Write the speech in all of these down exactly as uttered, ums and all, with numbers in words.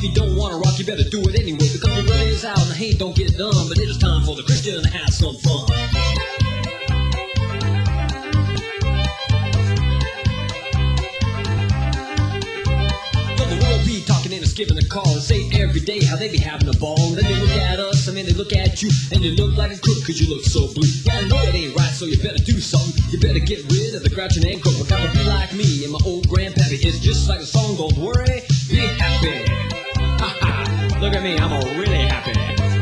you don't wanna rock, you better do it anyway. Because the word is out and the hate don't get done. But it is time for the Christian to have some fun. Giving a call and say every day how they be having a ball. And then they look at us, and then they look at you, and you look like a crook cause you look so blue. Yeah, I know it ain't right, so you better do something. You better get rid of the grouching and crook. Gotta be like me and my old grandpappy. It's just like a song, don't worry, be happy. Ha ha, look at me, I'm all really happy.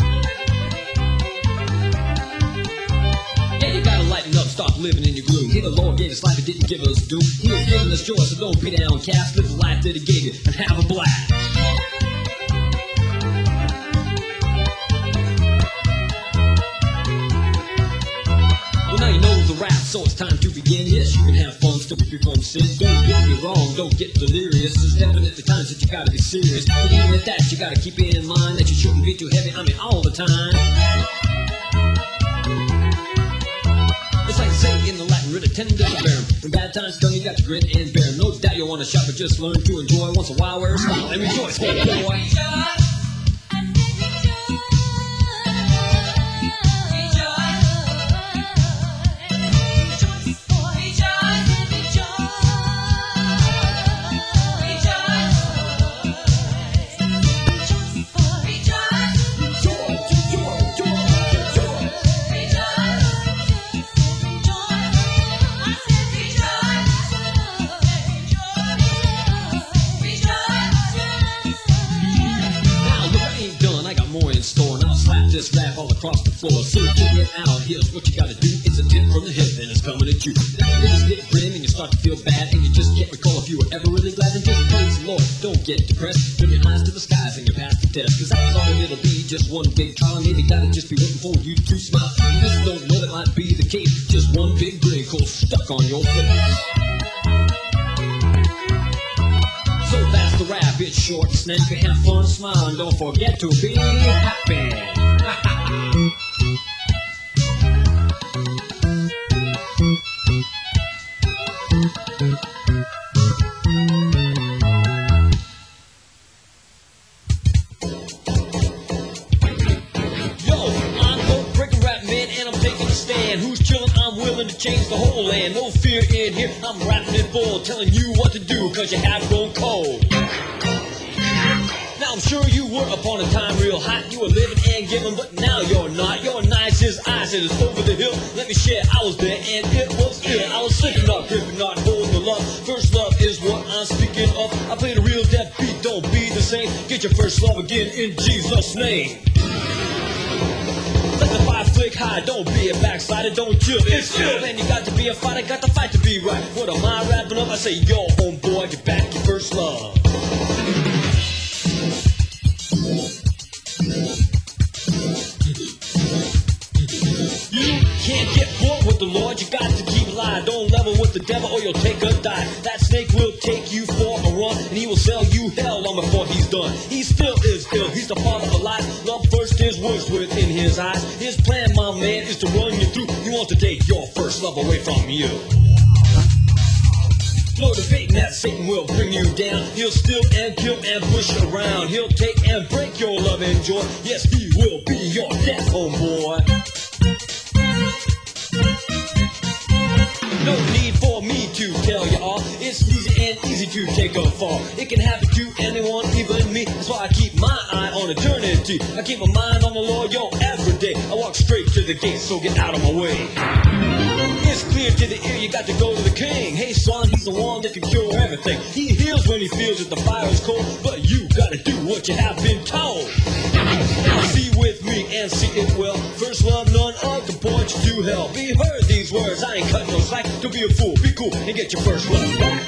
Yeah, you gotta lighten up, stop living in your gloom. Hey, the Lord gave us life, He didn't give us doom. He was giving us joy, so don't be downcast. Live the life that He gave you and have a blast. So it's time to begin. Yes, you can have fun, still be free from sin. Don't get me wrong, don't get delirious. There's definitely times that you gotta be serious. But even at that, you gotta keep in mind that you shouldn't be too heavy, I mean all the time. It's like they say in the Latin, rid of tendon to bear. When bad times come, you got to grin and bear. No doubt you'll wanna shop, but just learn to enjoy once a while. Wear a smile and rejoice, oh boy. Just laugh all across the floor. So to get out, here's what you gotta do. It's a tip from the hip and it's coming at you. Now you just get grim and you start to feel bad, and you just can't recall if you were ever really glad. And just praise the Lord, don't get depressed. Turn your eyes to the skies and you pass the test. Cause that's all it'll be, just one big trial. Maybe that'll just be waiting for you to smile. You just don't know that might be the case. Just one big wrinkle stuck on your face. So that's the rap, it's short and snappy. Have fun, smile, and don't forget to be happy. To change the whole land, no fear in here. I'm rapping it bold, telling you what to do, cause you have grown cold. Now I'm sure you were upon a time real hot. You were living and giving, but now you're not. You're nice as ice, and it's over the hill. Let me share, I was there and it was ill. I was slipping, not gripping, not holding the love. First love is what I'm speaking of. I played a real deaf beat, don't be the same. Get your first love again in Jesus' name. Let the fire flick high, don't be a backslider, don't chill, it's chill. Man, you got to be a fighter, got to fight to be right. What am I rapping up? I say, yo, homeboy, get back your first love. You can't get bored with the Lord, you got to keep alive. Don't level with the devil or you'll take a dive. That snake will take you for a run, and he will sell you hell long before he's done. He still is ill, he's the father of lies. Love first is worst within his eyes. His plan, my man, is to run you through. He wants to take your first love away from you. Motivating that Satan will bring you down. He'll steal and kill and push you around. He'll take and break your love and joy. Yes, he will be your death, homeboy. No need for me to tell you all. It's easy and easy to take a fall. It can happen to anyone, even me. That's why I keep my eye on eternity. I keep my mind on the Lord, yo, every day. I walk straight to the gate, so get out of my way. It's clear to the ear, you got to go to the king. Hey son, he's the one that can cure everything. He heals when he feels that the fire is cold, but you gotta do what you have been told. Now see with me and see it well. First love, none other can point you to hell. Be heard these words, I ain't cutting no slack. Don't be a fool, be cool, and get your first love back.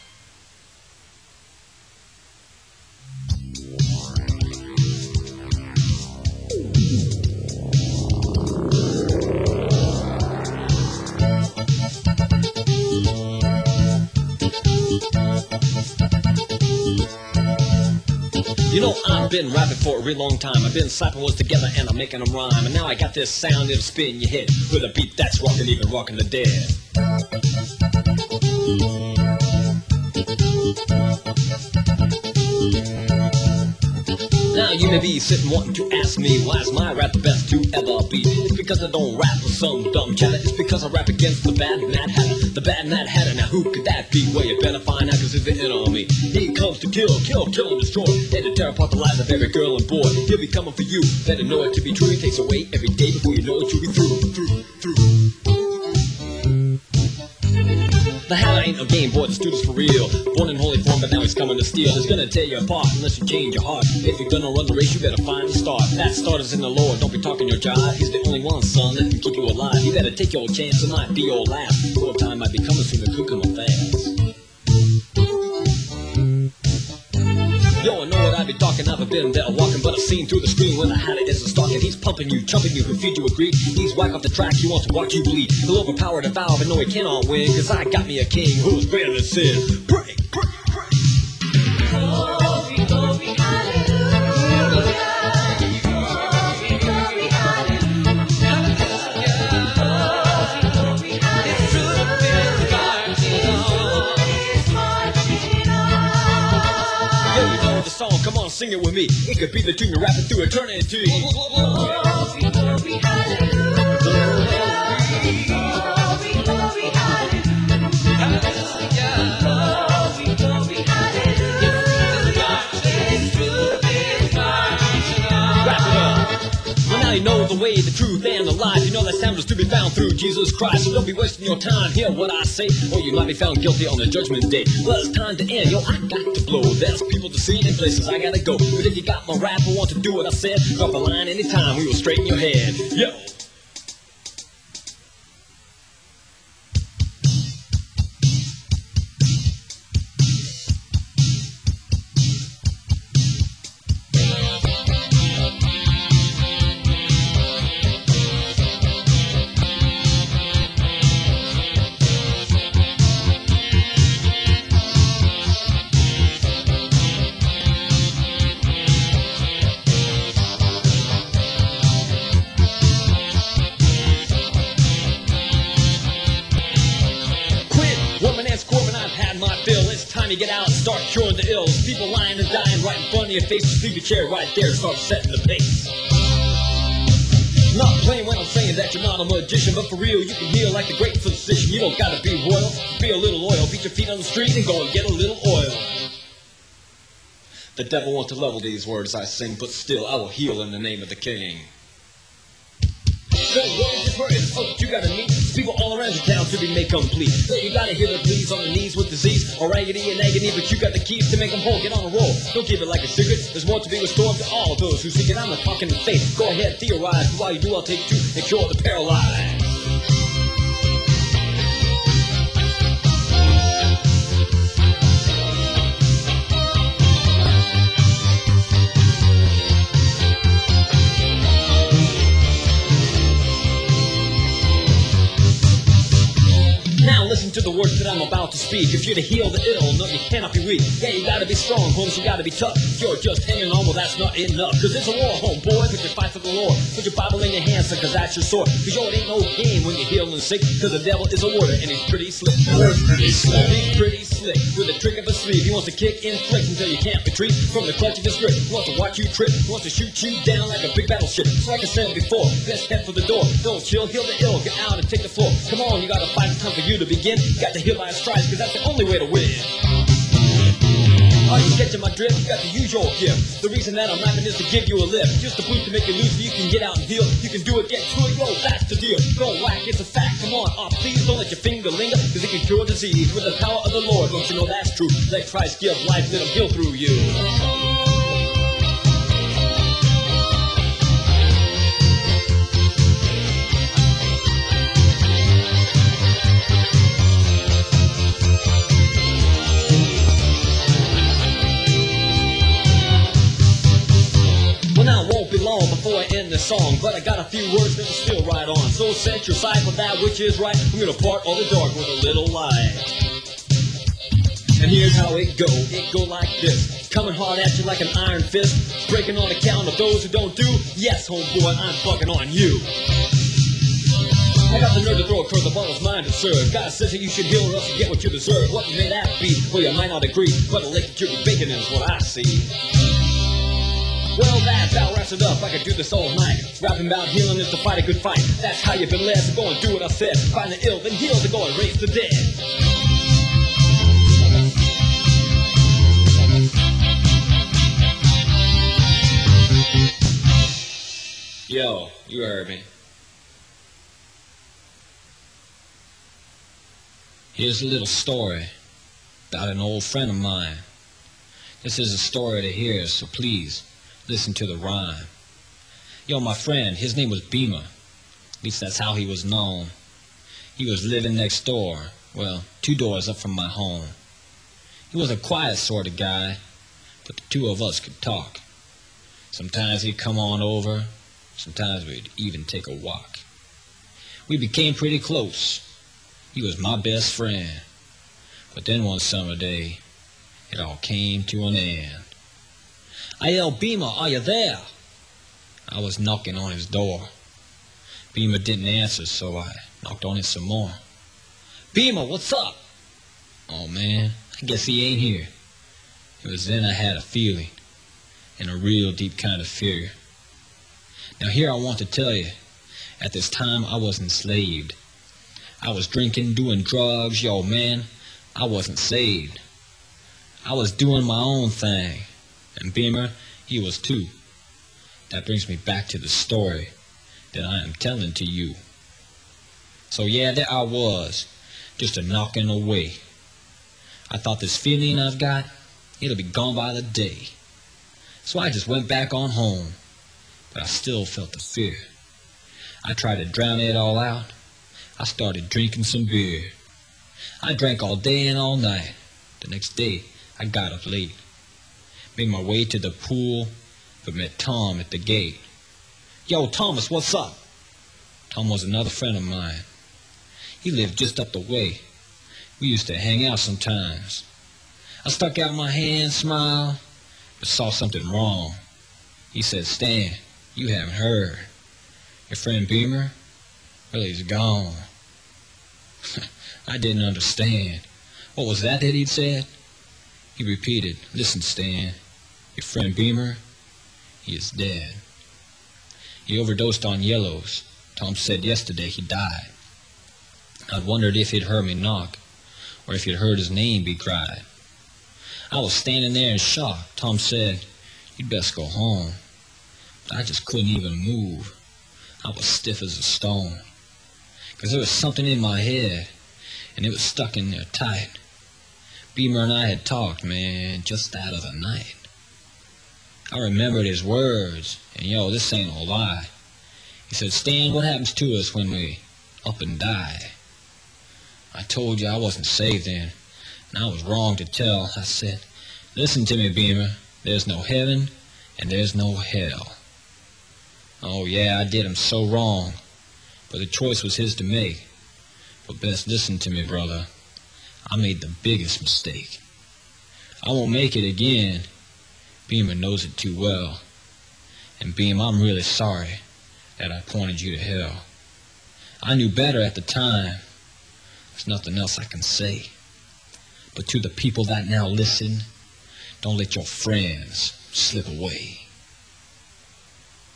You know, I've been rapping for a real long time. I've been slapping words together and I'm making them rhyme. And now I got this sound that'll spin your head with a beat that's rocking, even rocking the dead. Now you may be sitting wanting to ask me, why is my rap the best to ever be? It's because I don't rap with some dumb chatter. It's because I rap against the bad Mad Hatter. The bad Mad Hatter, now who could that be? Well, you better find out, cause it's the enemy. He comes to kill, kill, kill and destroy, and to tear apart the lives of every girl and boy. He'll be coming for you, better know it to be true. He takes away every day before you know it, you'll be through, through, through. The Hatter ain't no game, boy, the student's for real. Born in holy form, but now he's coming to steal. He's gonna tear you apart unless you change your heart. If you're gonna run the race, you better find the start. That start is in the Lord, don't be talking your jive. He's the only one, son, that can keep you alive. You better take your chance, it might be your last. Your time might be coming soon, the cook on fast. Yo, I know what I be talking, I've been there walking, but I've seen through the screen when the Hatter is a stalking. He's pumping you, chumping you, who feed you a greed. He's whack off the track, he wants to watch you bleed. He'll overpower the valve and know he cannot win, cause I got me a king who's greater than sin. Break, break, break. Glory, glory, hallelujah. Glory, glory, hallelujah. Glory, glory, hallelujah. It's true to be the God. It's marching on. Yo, you know the song, come on, sing it with me. It could be the tune you're rapping through eternity. Glory, glory, hallelujah. Glory, glory, hallelujah. Glory, glory, hallelujah. It's true to be marching on. Wrap it up. Well, now you know the way, the truth, and the life. You know that sound is to be found through Jesus Christ. So don't be wasting your time, hear what I say, or you might be found guilty on the judgment day. Well, it's time to end, yo, I got to blow. There's people to see and places I gotta go. But if you got my rap or want to do what I said, drop a line anytime, we will straighten your head. Yo! To get out and start curing the ills. People lying and dying right in front of your face. Just leave your chair right there and start setting the pace. Not playing when I'm saying that you're not a magician, but for real, you can heal like the great physician. You don't gotta be royal, be a little loyal. Beat your feet on the street and go and get a little oil. The devil wants to level these words I sing, but still I will heal in the name of the King. The world is hurting, oh, you gotta meet people all around your town to be made complete. So you gotta hear the pleas on the knees with disease, or raggedy and agony, but you got the keys to make them whole. Get on a roll, don't keep it like a secret. There's more to be restored to all those who seek it. I'm not talking in faith. Go ahead, theorize, but while you do, I'll take two and cure the paralyzed. Listen to the words that I'm about to speak. If you're to heal the ill, no, you cannot be weak. Yeah, you gotta be strong, homes, you gotta be tough. If you're just hanging on, well, that's not enough. Cause it's a war, homeboy, put your fight for the Lord. Put your Bible in your hands, son, cause that's your sword. Cause yo, it ain't no game when you're healing sick. Cause the devil is a warrior, and he's pretty slick. Pretty slick. He's pretty slick, with a trick of a sleeve. He wants to kick, inflict, until you can't retreat from the clutch of his grip. He wants to watch you trip, he wants to shoot you down like a big battleship. So like I said before, best head for the door. Don't chill, heal the ill, get out and take the floor. Come on, you gotta fight, it's time for you to begin. Got to heal by a stride, cause that's the only way to win. Are you catching my drift? You got to use your gift. The reason that I'm rapping is to give you a lift. Just a boost to make you lose so you can get out and heal. You can do it, get to it, yo, that's the deal. Don't whack, it's a fact, come on, oh, please don't let your finger linger, cause it can cure disease with the power of the Lord. Don't you know that's true? Let Christ give life, let him heal through you. Before I end this song, but I got a few words that are still right on. So set your sight for that which is right. I'm gonna part all the dark with a little light. And here's how it go. It go like this. Coming hard at you like an iron fist. Breaking on account of those who don't do. Yes, homeboy, I'm fucking on you. I got the nerve to throw a curve, the bottle's mine to serve. God says that you should heal or else you get what you deserve. What may that be? Well, you might not agree, but a lake that you're baking in is what I see. Now listen to the words that I'm about to speak. If you're to heal the ill, no, you cannot be weak. Yeah, you gotta be strong, homes, you gotta be tough. If you're just hanging on, well, that's not enough. Cause it's a war, homeboy, put your fight for the Lord. Put your Bible in your hands, son, cause that's the only way to win. Now listen to the words that I'm about to speak. If you're to heal the ill, no, you cannot be weak. Yeah, you gotta be strong, homes, you gotta be tough. If you're just hanging on, well, that's not enough. Cause it's a war, homeboy, put your fight for the Lord. Put your Bible in your hands, son, cause that's the only way to win. Well, that's how wraps it up. I could do this all night. Rapping about healing is to fight a good fight. That's how you've been led, so go and do what I said. Find the ill, then heal, then go and raise the dead. Yo, you heard me. Here's a little story about an old friend of mine. This is a story to hear, so please listen to the rhyme. Yo, my friend, his name was Beamer. At least that's how he was known. He was living next door, well, two doors up from my home. He was a quiet sort of guy, but the two of us could talk. Sometimes he'd come on over, sometimes we'd even take a walk. We became pretty close. He was my best friend. But then one summer day, it all came to an end. I yelled, Beamer, are you there? I was knocking on his door. Beamer didn't answer, so I knocked on it some more. Beamer, what's up? Oh man, I guess he ain't here. It was then I had a feeling, and a real deep kind of fear. Now here I want to tell you, at this time I was enslaved. I was drinking, doing drugs, yo man, I wasn't saved. I was doing my own thing, and Beamer, he was too. That brings me back to the story that I am telling to you. So yeah, there I was, just a knocking away. I thought this feeling I've got, it'll be gone by the day. So I just went back on home, but I still felt the fear. I tried to drown it all out. I started drinking some beer. I drank all day and all night. The next day, I got up late. Made my way to the pool, but met Tom at the gate. Yo, Thomas, what's up? Tom was another friend of mine. He lived just up the way. We used to hang out sometimes. I stuck out my hand, smiled, but saw something wrong. He said, Stan, you haven't heard. Your friend Beamer? Well, he's gone. I didn't understand. What was that that he'd said? He repeated, listen, Stan, your friend Beamer, he is dead. He overdosed on yellows. Tom said yesterday he died. I wondered if he'd heard me knock, or if he'd heard his name be cried. I was standing there in shock. Tom said, you'd best go home. But I just couldn't even move. I was stiff as a stone. Because there was something in my head, and it was stuck in there tight. Beamer and I had talked, man, just that other night. I remembered his words, and yo, this ain't no lie. He said, Stan, what happens to us when we up and die? I told you I wasn't saved then, and I was wrong to tell. I said, listen to me, Beamer, there's no heaven, and there's no hell. Oh yeah, I did him so wrong, but the choice was his to make. But best listen to me, brother. I made the biggest mistake. I won't make it again. Beamer knows it too well. And Beam, I'm really sorry that I pointed you to hell. I knew better at the time. There's nothing else I can say. But to the people that now listen, don't let your friends slip away.